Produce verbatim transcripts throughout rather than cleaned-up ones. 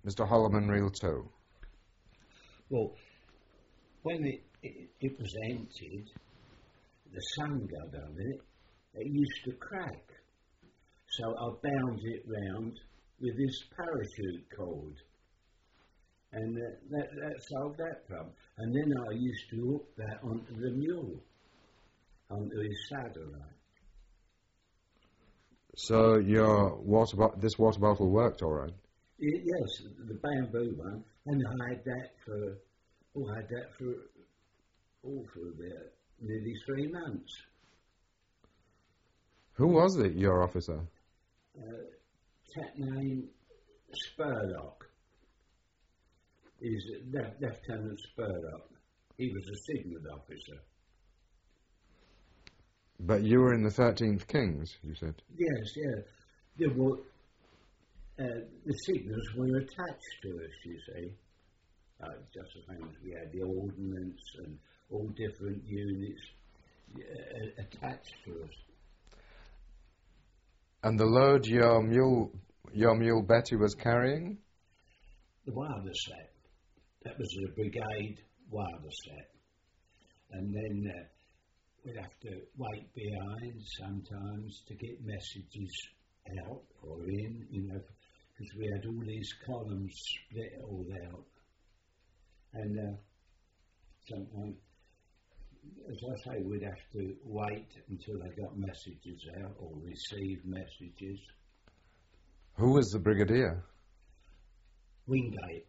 Mister Holloman Reel two. Well, when it, it, it was emptied, the sun got on it, it used to crack. So I bound it round with this parachute cord. And uh, that, that solved that problem. And then I used to hook that onto the mule, onto his saddle. Right? So your water bo- this water bottle worked all right? It, yes, the bamboo one. And I had that for, oh, I had that for, oh, for about nearly three months. Who was it, your officer? Uh, chap named Spurlock. He's Lef- Lieutenant Spurlock. He was a signal officer. But you were in the thirteenth Kings, you said? Yes, yeah. There were, uh, the signals were attached to us, you see. Uh, just the same as we had the ordnance and all different units uh, attached to us. And the load your mule, your mule Betty was carrying? The wireless set. That was the brigade wireless set. And then uh, we'd have to wait behind sometimes to get messages out or in, you know, because we had all these columns split all out. And uh, sometimes, as I say, we'd have to wait until they got messages out or received messages. Who was the brigadier? Wingate.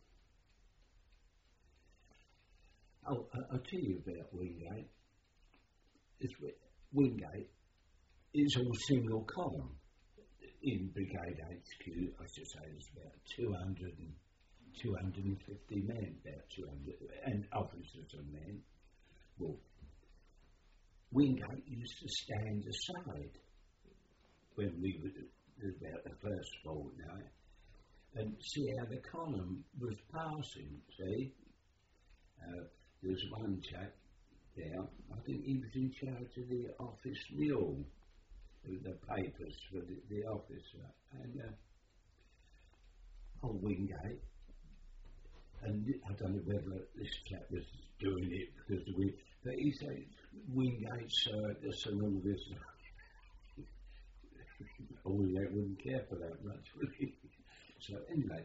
Oh, I- I'll tell you about Wingate. It's, Wingate is all single column. In Brigade H Q, I should say there's about two hundred and two hundred fifty men, about two hundred, and officers and men. Well, Wingate used to stand aside when we were about the first fortnight and see how the column was passing, see? Uh, there was one chap there, I think he was in charge of the office mule, the papers for the, the officer, and uh, oh, Wingate. And I don't know whether this chap was doing it because we, but he said Wingate Circus and all this. Oh, Wingate wouldn't care for that much, would he? So anyway,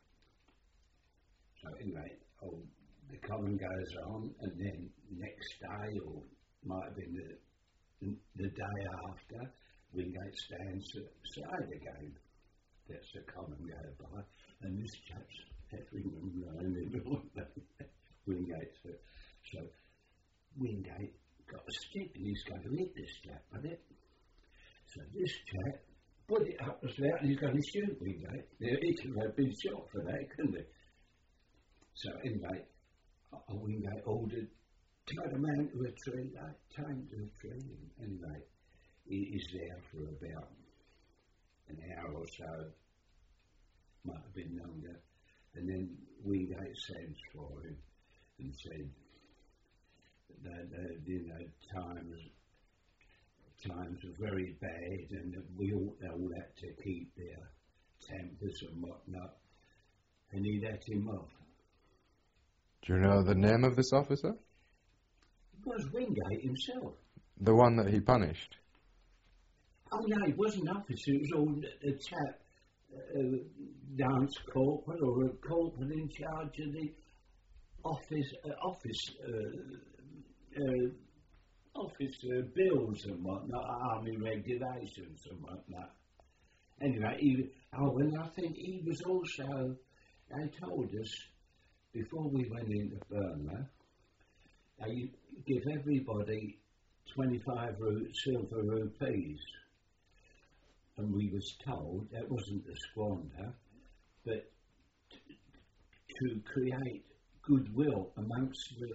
so anyway, oh, the column goes on, and then next day, or might have been the, the day after, Wingate stands aside again. That's the column go by, and this chap's peppering them round in all Wingate. So, so Wingate got a stick, and he's going to hit this chap with it. So this chap put it up as loud, and he's going to shoot Wingate. He could have been shot for that, couldn't he? So anyway, uh, Wingate ordered, tie the man to a tree, like, tie him to a tree, and anyway, he is there for about an hour or so, might have been longer, and then Wingate sends for him and said that, uh, you know, times times are very bad, and that we all, all had to keep their tempers and whatnot, and he let him off. Do you know the name of this officer? It was Wingate himself. The one that he punished? Oh no, it wasn't an officer, it was all a chap, uh, dance corporal or a corporal in charge of the office, uh, office, uh, uh, office uh, bills and whatnot, army regulations and whatnot. Anyway, he, oh, and I think he was also, they told us, before we went into Burma, they give everybody twenty-five ru- silver rupees. And we was told that wasn't to squander, but t- to create goodwill amongst the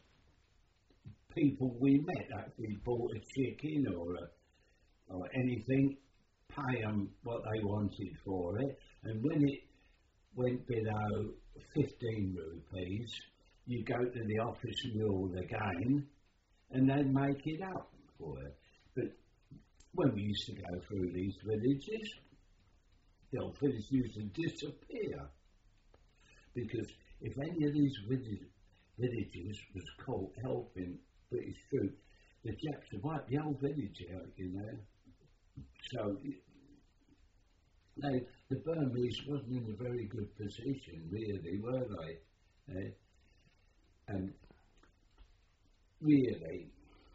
people we met. Like we bought a chicken or a, or anything, pay them what they wanted for it, and when it went below fifteen rupees, you go to the office mule again, and they'd make it up for it. But when we used to go through these villages, the old villages used to disappear. because if any of these village, villages was caught helping British troops, the Japs would wipe the whole village out, you know. So, they, the Burmese wasn't in a very good position, really, were they? Eh? And really,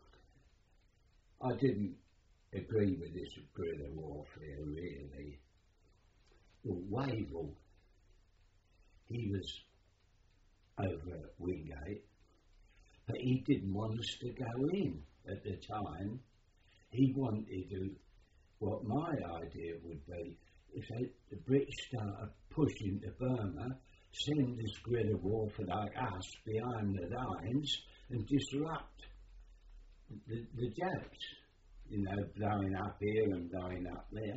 I didn't agree with this guerrilla warfare, really. Well, Wavell, he was over at Wingate, but he didn't want us to go in at the time. He wanted to, what my idea would be, if they, the British started pushing to Burma, send this guerrilla warfare like us behind the lines and disrupt the, the Japs, you know, blowing up here and blowing up there.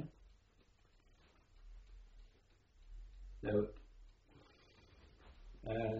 So, uh,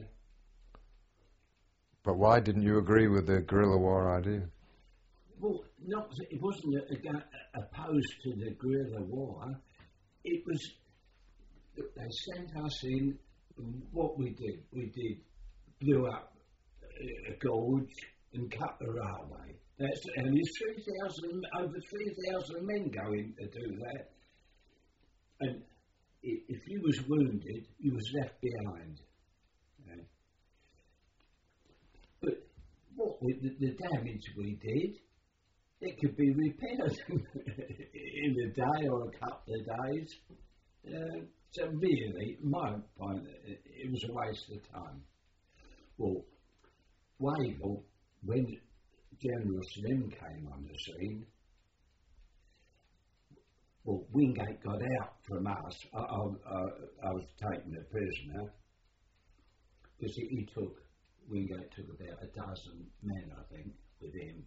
But why didn't you agree with the guerrilla war idea? well, not it wasn't a, a, opposed to the guerrilla war. It was they sent us in. What we did, we did blew up a gorge and cut the railway. That's and there's three thousand over three thousand men going to do that. And if you was wounded, you was left behind. Yeah. But what we, the, the damage we did, it could be repaired in a day or a couple of days. Uh, so really, my point, it, it was a waste of time. Well, Wavell, when General Slim came on the scene, well, Wingate got out from us. I, I, I, I was taken a prisoner because he, he took, Wingate took about a dozen men, I think, with him.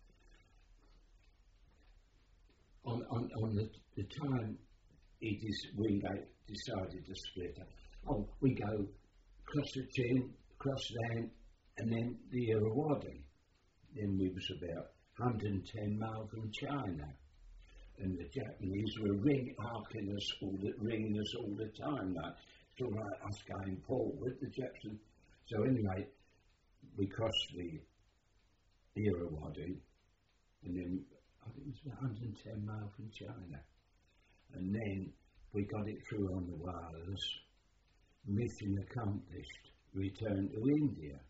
On, on, on the, the time he dis, Wingate decided to split up, oh, we go across the Chin, across land, and then the Irrawaddy. Then we was about one hundred ten miles from China. And the Japanese were ring, arcing us all the, ringing us all the time, like, it's all right, us going forward, the Japs. So anyway, we crossed the Irrawaddy, and then I think it was about one hundred ten miles from China. And then we got it through on the wireless, mission accomplished, return to India.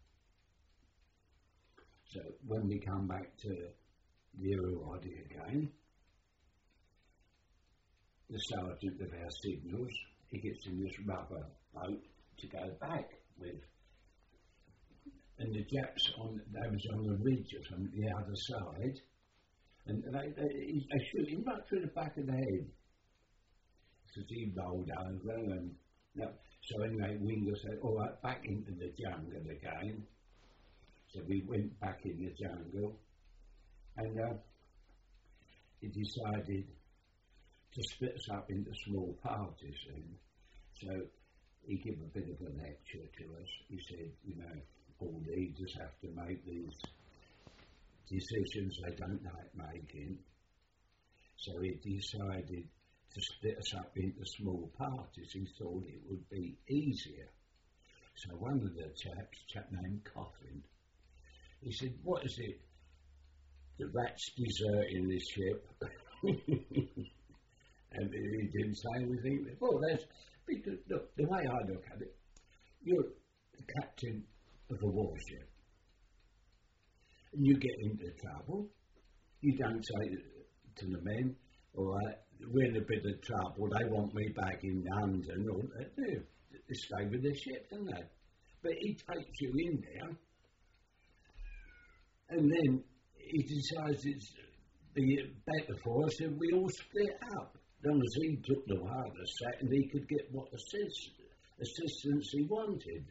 So when we come back to the Irrawaddy again, the sergeant of our signals, he gets in this rubber boat to go back with. And the Japs, on, they was on the ridge on the other side, and they, they, they shoot him right through the back of the head. So he rolled over, and no, so anyway, Winger said, all right, back into the jungle again. So we went back in the jungle, and uh, he decided to split us up into small parties then. So he gave a bit of a lecture to us. He said, you know, all leaders have to make these decisions they don't like making. So he decided to split us up into small parties. He thought it would be easier. So one of the chaps, a chap named Coffin, he said, what is it? The rats deserting the ship. And he didn't say anything. Well, that's because, look, the way I look at it, you're the captain of a warship. And you get into trouble. You don't say to the men, all right, we're in a bit of trouble, they want me back in London, or they do. They stay with the ship, don't they? But he takes you in there, and then he decides it's be better for us if we all split up. As long as he took the wireless set and he could get what assist, assistance he wanted.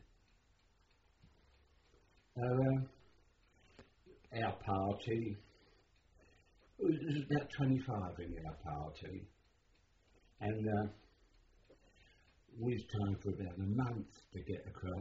Uh, our party, there was about twenty-five in our party, and uh, we was time for about a month to get across,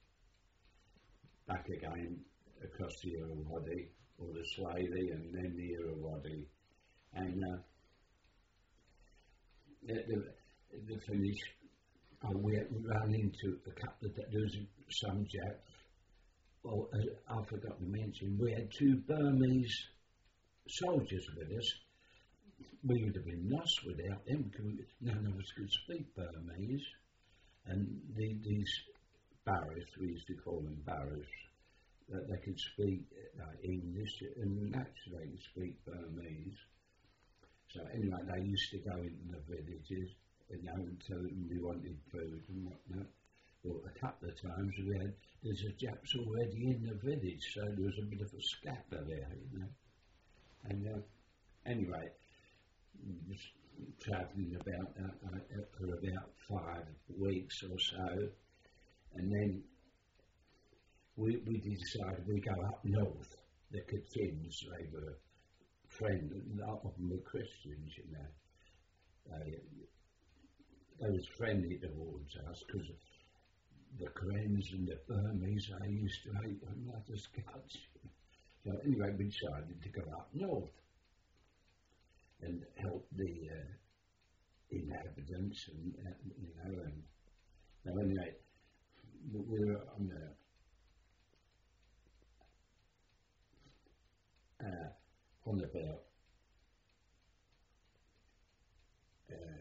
back again across the Irrawaddy, or the Swathe, and then the Irrawaddy, and uh, the, the, the Finnish oh, we had run into a couple of, there was some Jap, well, uh, I forgot to mention, we had two Burmese soldiers with us. We would have been lost without them because none of us could speak Burmese. And the, these Barras, we used to call them Barras, that they could speak uh, English and naturally they could speak Burmese. So anyway, they used to go into the villages, you know, and tell them we wanted food and whatnot. Well, a couple of times we had, there's a Japs already in the village, so there was a bit of a scatter there, you know. And uh, anyway, was travelling about uh, uh, for about five weeks or so, and then we we decided we go up north. The Katims, they were friends, a lot of them were Christians, you know. They, they was friendly towards us because the Karens and the Burmese, they used to hate them like the Scots. So anyway, we decided to go up north and help the uh, inhabitants, and uh, you know, and now anyway, we were on the uh, on about uh,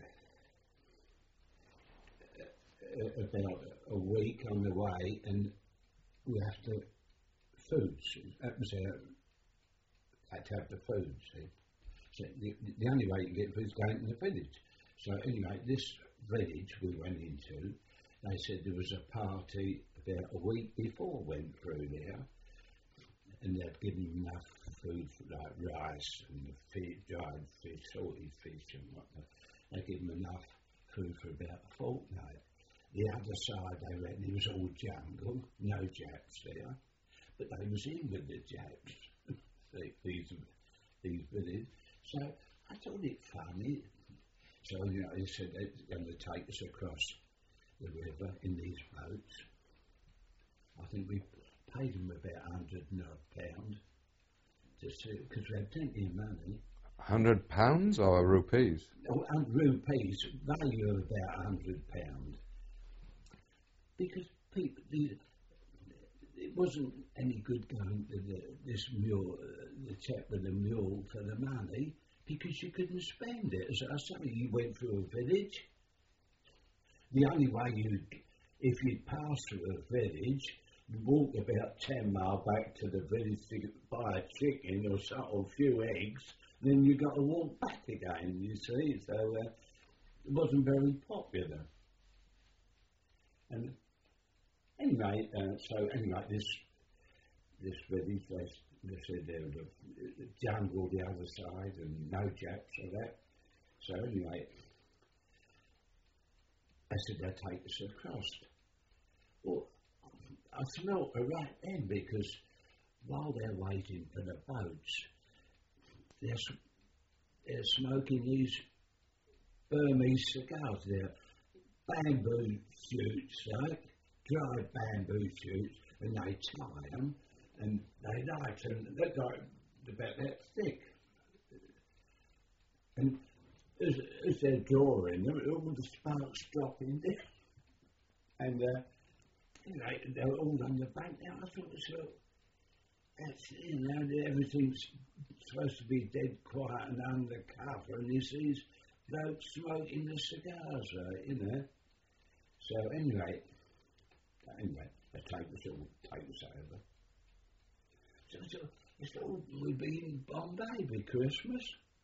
about a week on the way, and we have to food. That was our had to have the food. See. So the, the only way you get food is going to the village. So anyway, this village we went into, they said there was a party about a week before went through there, and they'd given enough food for like rice and fish, dried fish, salted fish and whatnot. They gave them enough food for about a fortnight. The other side, they reckon, it was all jungle, no Japs there, but they was in with the Japs, these, these villages. So I thought it funny. So you know, they said they're going to take us across the river in these boats. I think we paid them about a hundred and odd pound to see, because we had plenty of money. Hundred pounds or rupees? Oh, and rupees, value of about a hundred pound. Because people, the, it wasn't any good going to the, this mule, uh, the chap with the mule for the money, because you couldn't spend it. As I say, you went through a village. The only way you, if you pass through a village, you walk about ten mile back to the village to buy a chicken or, some, or a few eggs, then you got to walk back again, you see. So uh, it wasn't very popular. And anyway, uh, so anyway, this this village, they, they said there was a jungle the other side and no Japs or that. So anyway, I said they'd take us across. Well, I smelt a rat then, because while they're waiting for the boats, they're, they're smoking these Burmese cigars. They're bamboo shoots, like dried bamboo shoots, and they tie them and they light them. They're like about that thick. And as, as they're drawing them, all the sparks drop in there. And uh, you know, they're all on the bank now. I thought, so that's, you know, everything's supposed to be dead quiet and undercover, and you see these blokes smoking the cigars, right, you know. So anyway, anyway, they take us all, take us over. So, so it's all, we'd be in Bombay by Christmas.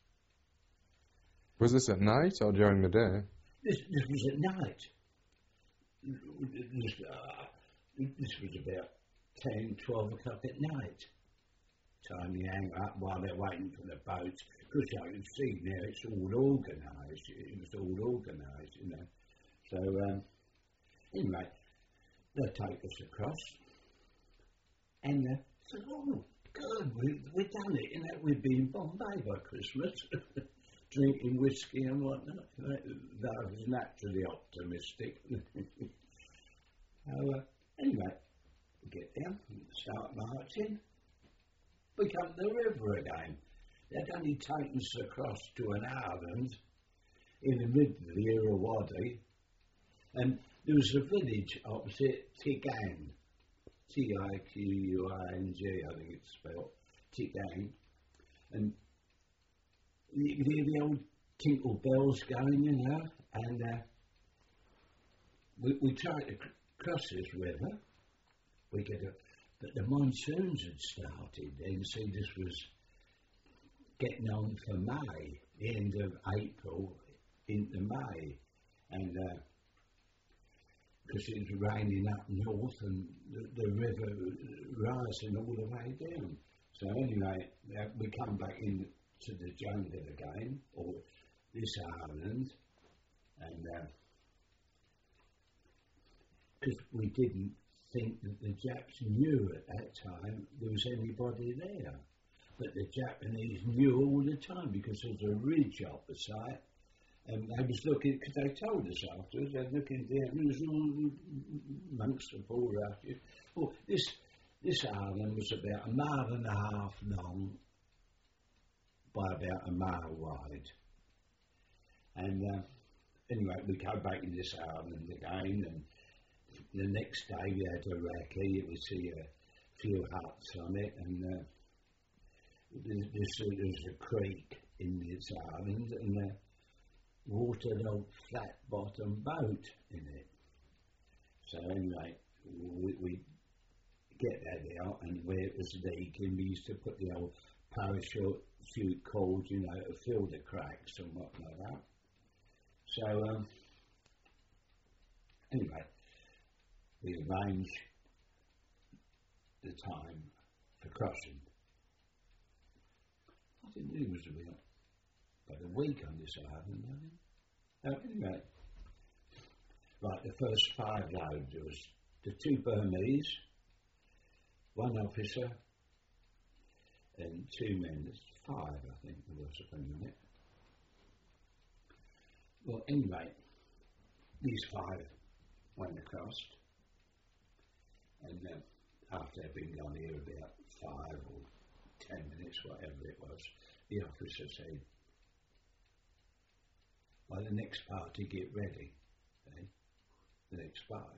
Was this at night or during the day? This, this was at night. This, uh, this was about ten, twelve o'clock at night. Time you hang up while they're waiting for the boats. Because you can see now it's all organised. It was all organised, you know. So, um, anyway, they'll take us across. And uh, so, oh, good, we, we've done it. You know, we'd be in Bombay by Christmas. Drinking whiskey and whatnot. That was naturally optimistic. So, uh, anyway, we get down, start marching. We come to the river again. They'd only taken us across to an island in the middle of the Irrawaddy, And there was a village opposite Tigang, T I Q U I N G, I think it's spelled, Tigang. And you could hear the old tinkle bells going, you know, and uh, we, we tried to c- cross this river. We could have, but the monsoons had started then, see, this was getting on for May, the end of April into May, and because uh, it was raining up north and the, the river rising all the way down. So anyway, uh, we come back into the jungle again, or this island, and because uh, we didn't think that the Japs knew at that time there was anybody there. But the Japanese knew all the time because there's a ridge opposite, and they was looking, because they told us afterwards, they were looking down, and there was all amongst the bulrushes. Well, this, this island was about a mile and a half long by about a mile wide. And uh, anyway, we go back in this island again, and the next day we had a recce, we see a few huts on it, and uh, there's, there's, there's a creek in this island, and uh, watered old flat bottom boat in it. So anyway, we, we get that out, and where it was leaking, we used to put the old parachute cords, you know, to fill the cracks and whatnot like that. So um, anyway, we arranged the time for crossing. I think it was about, about a week on this island, I think. Uh, anyway, right, the first five loads, there was the two Burmese, one officer, and two men. There's five, I think, there was at the minute. Well, anyway, these five went across, and uh, after they'd been gone here about five or ten minutes, whatever it was, the officer said, "Well, the next party, get ready." Okay? The next five.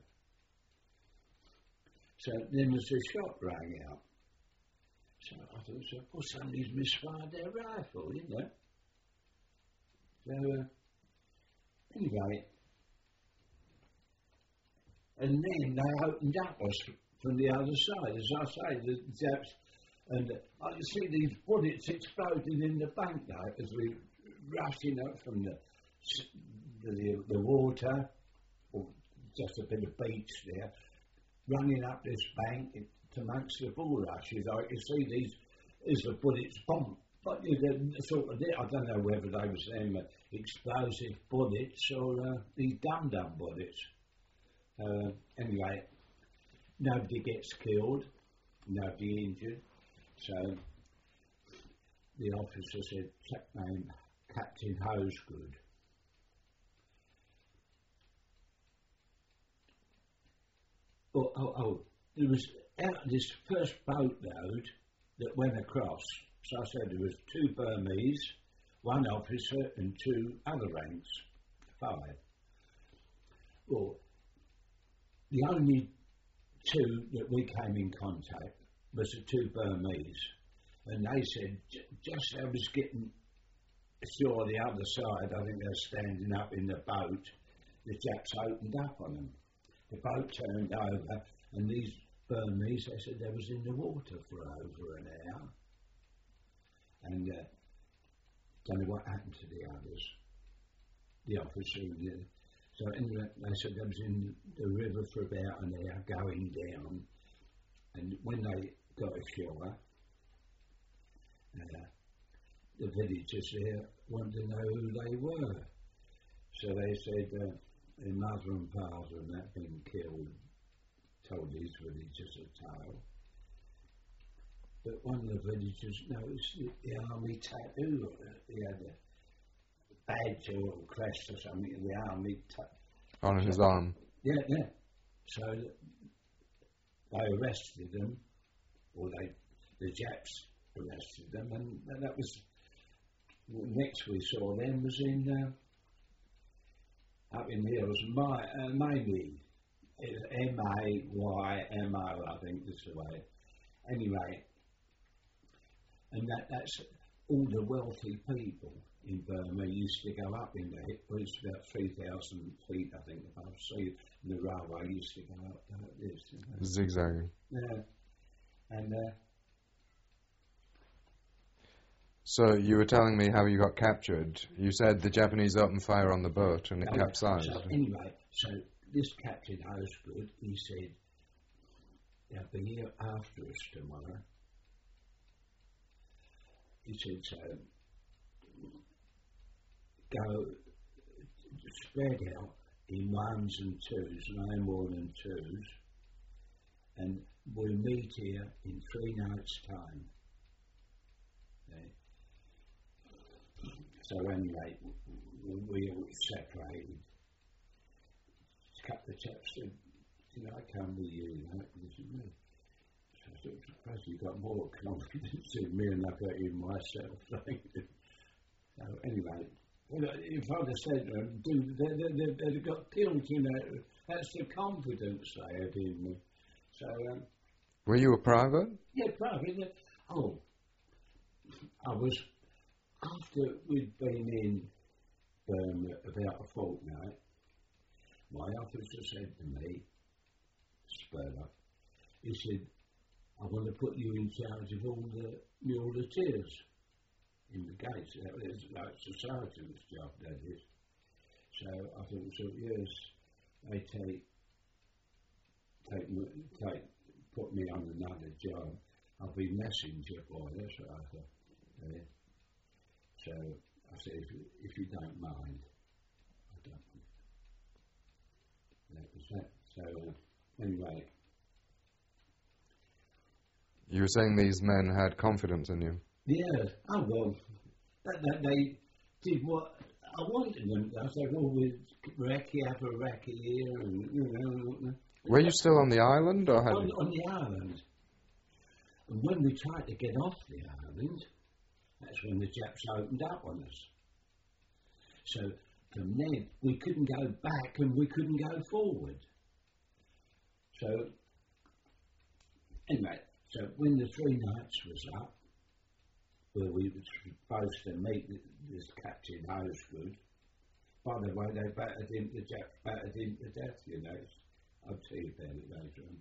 So then as the shot rang out, so I thought, well, somebody's misfired their rifle, you know. So uh, anyway, and then they opened up us from the other side, as I say, the Japs, and uh, I could see these bullets exploding in the bank now as we rushing up from the the, the water, or just a bit of beach there, running up this bank to amongst the bulrushes. I could see these as the bullets bomb. But you know, sort of, I don't know whether they was them uh, explosive bullets or uh, these dum-dum bullets. Uh, anyway, nobody gets killed, nobody injured. So the officer said, chap named Captain Hosegood. Oh, oh, oh, there was out of this first boatload that went across. So I said there was two Burmese, one officer and two other ranks, five. Well, the only two that we came in contact was the two Burmese, and they said j- just as I was getting ashore the other side, I think they were standing up in the boat, the Japs opened up on them. The boat turned over, and these Burmese, they said they was in the water for over an hour. And uh, don't know what happened to the others, the officer. The, so anyway, they said they was in the river for about an hour going down. And when they got ashore, uh, the villagers there wanted to know who they were. So they said uh, their mother and father and that been killed, told these villagers a tale. But one of the villagers noticed the, the army tattoo on it. He had a badge or a crest or something, the army tattoo. On his arm. Yeah, yeah. So they arrested them, or they, the Japs arrested them, and, and that was, next we saw them was in up in the hills, my, uh, mainly it's M A Y M O, I think is the way. Anyway, and that, that's all the wealthy people in Burma used to go up in there. It was about three thousand feet, I think, above sea. And the railway used to go up like this. You know. Zigzagging. Yeah. And, uh, so you were telling me how you got captured. You said the Japanese opened fire on the boat and it no, capsized. So anyway, so this Captain Osgood, he said, they'll be here after us tomorrow. He said, so go spread out in ones and twos, no more than twos, and we'll meet here in three nights' time. Okay. So anyway, we all separated. A couple of chaps said, you know, I come with you, you know, this is me. So I said, perhaps you've got more confidence in me than I've got in myself. So anyway, well, if I'd have said to them, dude, they, they, they, they'd have got killed, you know. That's the confidence they had in me. So, um, were you a private? yeah, private. Oh, I was, after we'd been in Burma about a fortnight, my officer said to me, Spurler, he said, I want to put you in charge of all the muleteers in the gates. That was like the sergeant's job, that is. So I thought, so yes, they take, take, take, put me on another job. I'll be messenger boy, that's what I thought. Yeah. So I said, if, if you don't mind, I don't mind. That was that. So uh, anyway. You were saying these men had confidence in you? Yeah. Oh, well, that, that they did what I wanted them to. I said, well, we'd recce, have a recce here, and, you know. Were you still on the island, or had on, you? on the island. And when we tried to get off the island, that's when the Japs opened up on us. So from then, we couldn't go back and we couldn't go forward. So, anyway, so when the three nights was up, where we were supposed to meet this Captain Osgood, by the way, they battered him, the Japs battered him to death, you know. I'll tell you about it later on.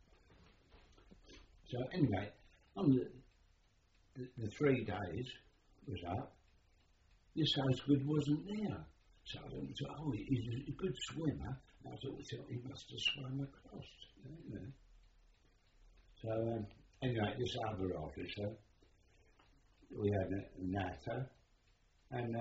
So anyway, on the, the, the three days was up, this Osgood wasn't there. So I thought, oh, he's a good swimmer. I thought, thought he must have swum across. You know. So um, anyway, this other officer, we had a natter, and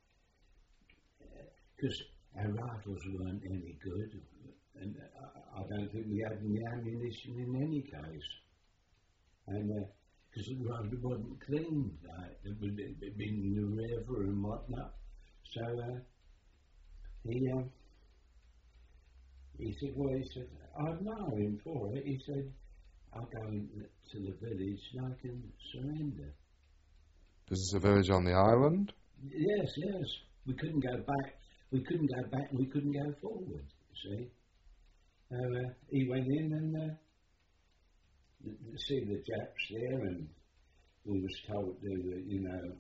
because uh, our rifles weren't any good, and uh, I don't think we had any ammunition in any case. And because uh, the road wasn't clean, like, it had been in the river and whatnot. So uh, he uh, he said, well, he said, I'd know him for it. He said, I'll go to the village and I can surrender. Is this a village on the island? Yes, yes. We couldn't go back. We couldn't go back and we couldn't go forward, you see. Uh, he went in and uh, see the Japs there, and we was told to, you know,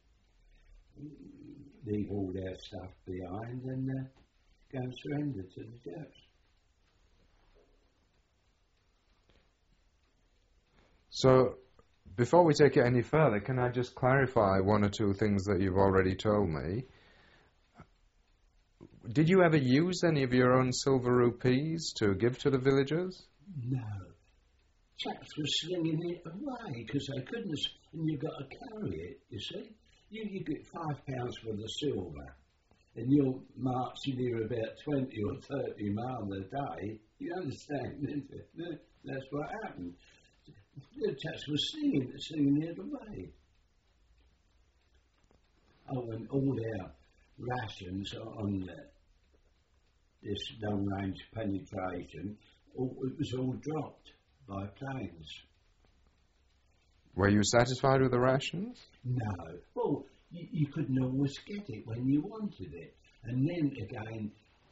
leave all their stuff behind and uh, go and surrender to the Japs. So, before we take it any further, can I just clarify one or two things that you've already told me? Did you ever use any of your own silver rupees to give to the villagers? No. Chaps were slinging it away because they couldn't, and you've got to carry it, you see. You, you get five pounds for the silver, and you're marching here about twenty or thirty miles a day. You understand, isn't it? That's what happened. The chaps were slinging, slinging it away. Oh, and all our rations on the, this long-range penetration, all, it was all dropped by planes. Were you satisfied with the rations? No. Well, you, you couldn't always get it when you wanted it. And then again,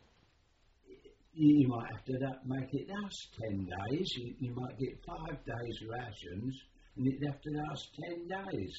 you, you might have to that, make it last ten days. You, you might get five days rations, and it'd have to last ten days.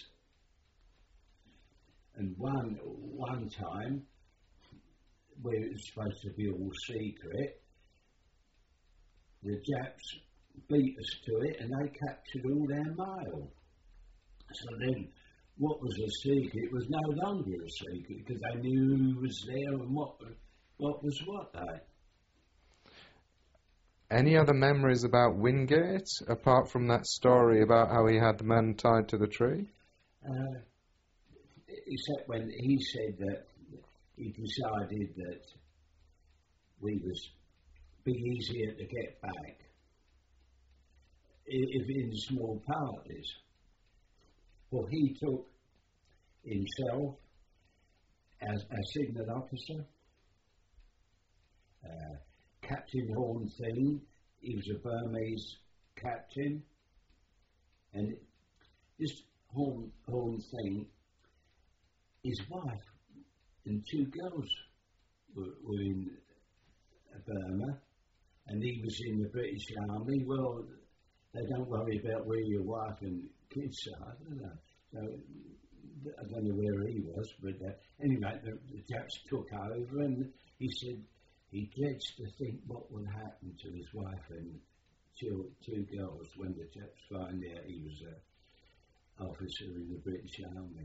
And one one time, where it was supposed to be all secret, the Japs beat us to it, and they captured all their mail. So then, what was a secret was no longer a secret, because they knew who was there and what what was what. Though. Any other memories about Wingate, apart from that story about how he had the men tied to the tree? Uh, except when he said that he decided that we was be easier to get back if in small parties. Well, he took himself as a signal officer, uh, Captain Horn Thing, he was a Burmese captain, and this Horn, Horn Thing, his wife and two girls were, were in Burma, and he was in the British Army. Well, they don't worry about where your wife and kids are, do they? So, I don't know where he was, but uh, anyway, the, the Japs took over, and he said he dreads to think what will happen to his wife and two, two girls when the Japs find out he was an officer in the British Army.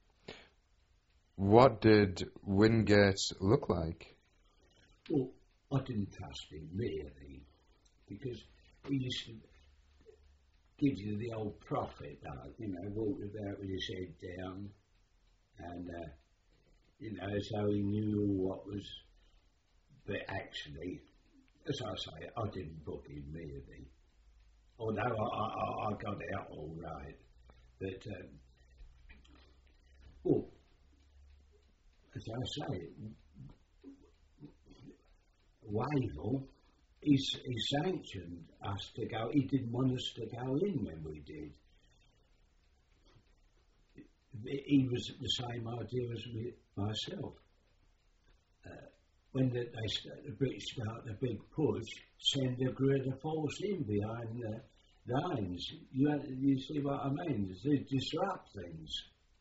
What did Wingate look like? Well, I didn't trust him, really, because he used to give you the old prophet, like, you know, walked about with his head down, and, uh, you know, so he knew what was, but actually, as I say, I didn't book him, really. Although I, I, I got out all right, but, um, well, as I say, Wavell, he, he sanctioned us to go. He didn't want us to go in when we did. He was the same idea as me, myself. Uh, when the, they start, the British start the big push, send a guerrilla force in behind the lines. You, you see what I mean? To disrupt things.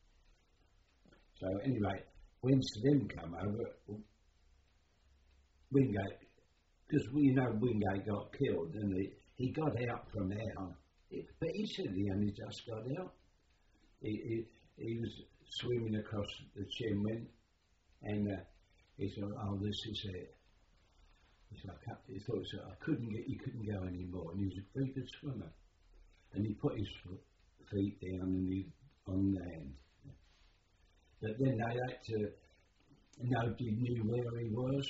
So anyway, when Slim come over, Wingate, because we know Wingate got killed, and he, he got out from there. It, but he said he only just got out. He, he, he was swimming across the Chinwin, and uh, he said, "Oh, this is it." He said, I, he thought, so I couldn't get, he couldn't go anymore, and he was a very good swimmer. And he put his feet down and he on land. But then they had to. Nobody knew where he was.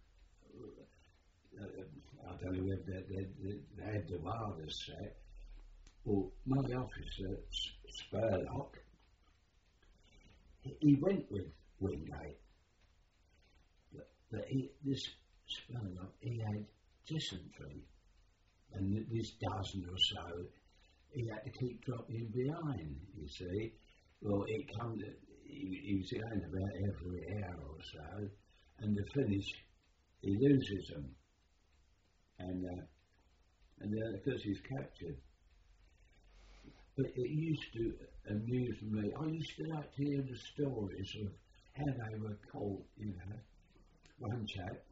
Uh, I don't know whether they, they, they had the wildest set. Well, my officer, Spurlock, he, he went with Wingate. But, but he, this Spurlock, he had dysentery. And this dozen or so, he had to keep dropping behind, you see. Well, it come to, he, he was going about every hour or so, and to finish, he loses them. And uh, and then of course he's captured. But it used to amuse me. I used to like to hear the stories of how they were caught, you know. One chap,